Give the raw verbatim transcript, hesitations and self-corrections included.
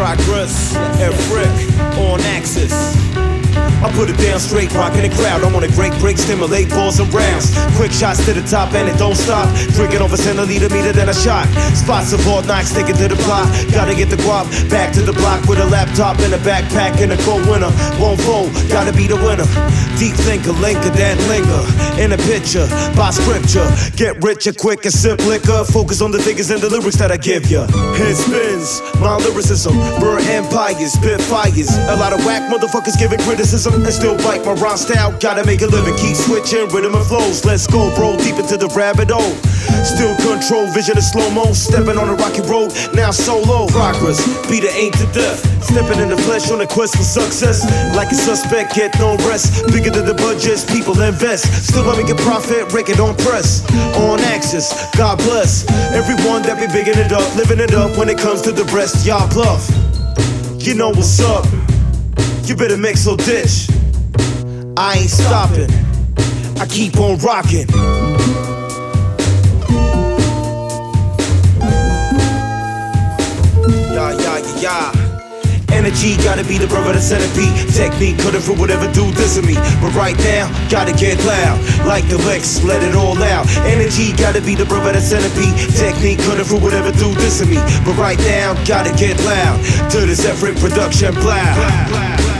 Progress and Frick on Axis. I put it down straight, rocking the crowd. I want a great break, stimulate balls and rounds. Quick shots to the top and it don't stop. Drinking over center leader meter than a shot. Spots of hard knocks, sticking to the plot. Gotta get the guap back to the block with a laptop and a backpack and a cold winner. Won't fold, gotta be the winner. Deep thinker, linker, then linger in a picture, by scripture. Get richer, quick and sip liquor. Focus on the figures and the lyrics that I give ya. Head spins, my lyricism. Burn empires, spit fires. A lot of whack motherfuckers giving criticism and still bite my rhyme style. Gotta make a living, keep switching rhythm and flows. Let's go, bro, deep into the rabbit hole. Still control, vision in slow-mo. Stepping on a rocky road, now solo. Progress, beat it ain't to death. Stepping in the flesh on a quest for success. Like a suspect, get no rest. Bigger than the budgets, people invest. Still let me get profit, rake it on press. On Axis, God bless everyone that be bigging it up, living it up when it comes to the rest. Y'all bluff, you know what's up. You better make so ditch. I ain't stopping, I keep on rocking. Yeah, yeah, yeah, yeah. Energy gotta be the brother the centipede. Technique couldn't for whatever do this to me. But right now, gotta get loud. Like the licks, let it all out. Energy gotta be the brother the centipede. Technique couldn't for whatever do this to me. But right now, gotta get loud. To this effort production, blah.